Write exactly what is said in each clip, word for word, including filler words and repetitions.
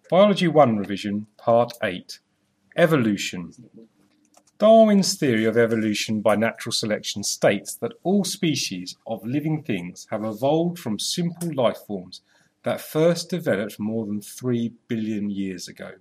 Biology one Revision, Part eight. Evolution. Darwin's theory of evolution by natural selection states that all species of living things have evolved from simple life forms that first developed more than three billion years ago.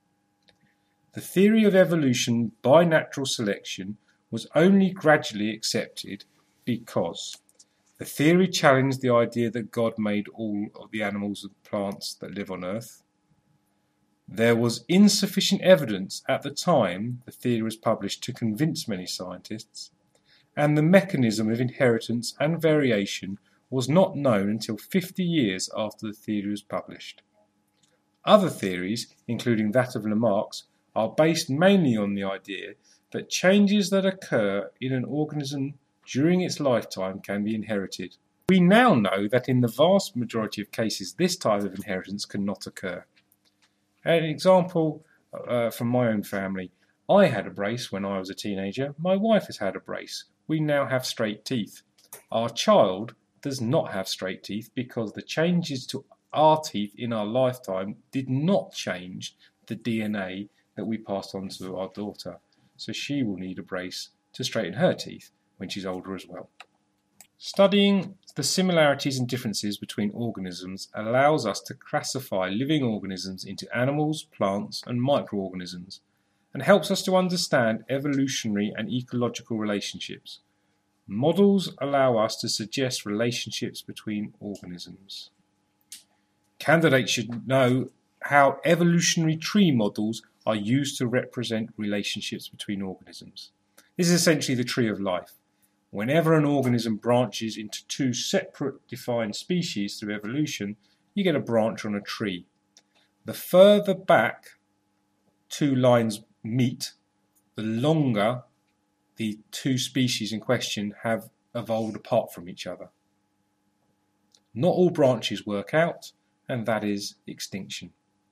The theory of evolution by natural selection was only gradually accepted because the theory challenged the idea that God made all of the animals and plants that live on Earth. There was insufficient evidence at the time the theory was published to convince many scientists, and the mechanism of inheritance and variation was not known until fifty years after the theory was published. Other theories, including that of Lamarck's, are based mainly on the idea that changes that occur in an organism during its lifetime can be inherited. We now know that in the vast majority of cases this type of inheritance cannot occur. An example uh, from my own family. I had a brace when I was a teenager. My wife has had a brace. We now have straight teeth. Our child does not have straight teeth because the changes to our teeth in our lifetime did not change the D N A that we passed on to our daughter. So she will need a brace to straighten her teeth when she's older as well. Studying the similarities and differences between organisms allows us to classify living organisms into animals, plants, and microorganisms, and helps us to understand evolutionary and ecological relationships. Models allow us to suggest relationships between organisms. Candidates should know how evolutionary tree models are used to represent relationships between organisms. This is essentially the tree of life. Whenever an organism branches into two separate defined species through evolution, you get a branch on a tree. The further back two lines meet, the longer the two species in question have evolved apart from each other. Not all branches work out, and that is extinction.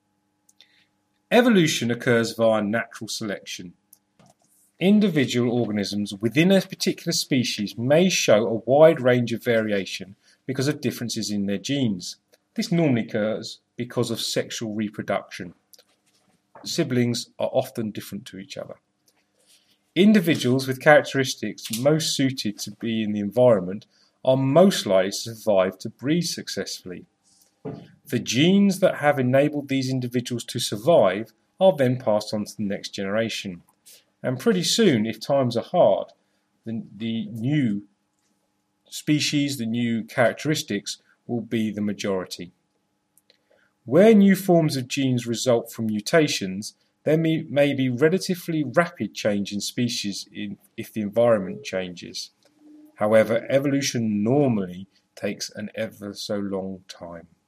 Evolution occurs via natural selection. Individual organisms within a particular species may show a wide range of variation because of differences in their genes. This normally occurs because of sexual reproduction. Siblings are often different to each other. Individuals with characteristics most suited to be in the environment are most likely to survive to breed successfully. The genes that have enabled these individuals to survive are then passed on to the next generation. And pretty soon, if times are hard, the, the new species, the new characteristics will be the majority. Where new forms of genes result from mutations, there may, may be relatively rapid change in species in, if the environment changes. However, evolution normally takes an ever so long time.